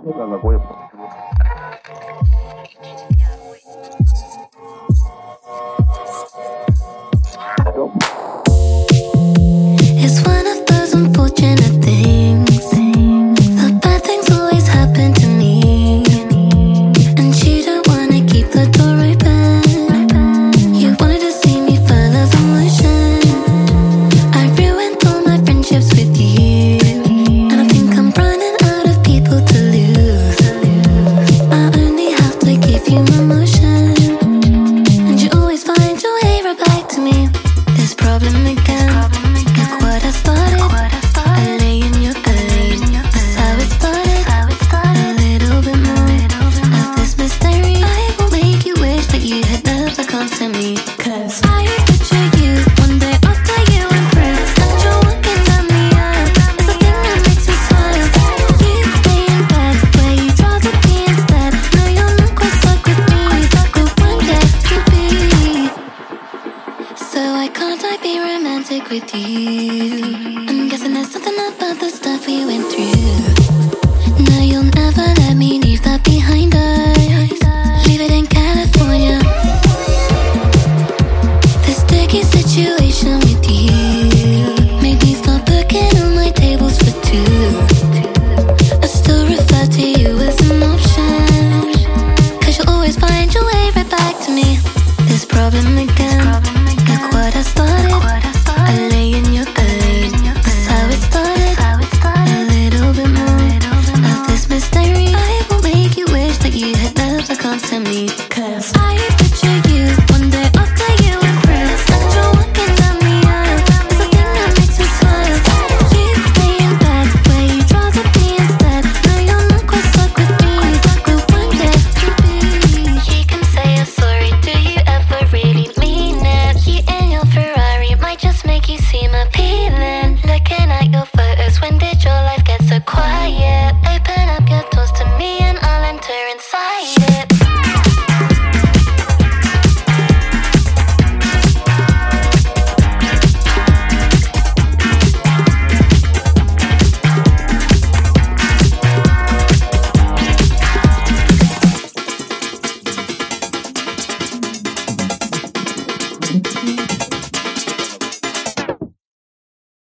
It's one of those unfortunate things. The bad things always happen to me, and you don't wanna keep the door open. You wanted to see me full of emotion. I ruined all my friendships with you, and I think I'm running out of people to lose. I only have to give you my motion, and you always find your way right back to me. This problem again. Look what I started. I lay in your bed. That's how it started. A little bit more of this mystery. I will make you wish that you had never come to me. 'Cause I picture you one day after you improve, and you're walking down the aisle. It's the thing that makes me smile. You lay in bed where you'd rather be instead. No, you're not quite stuck with me, but one day you'll be. So why can't I be romantic with you? I'm guessing there's something about the stuff we went through.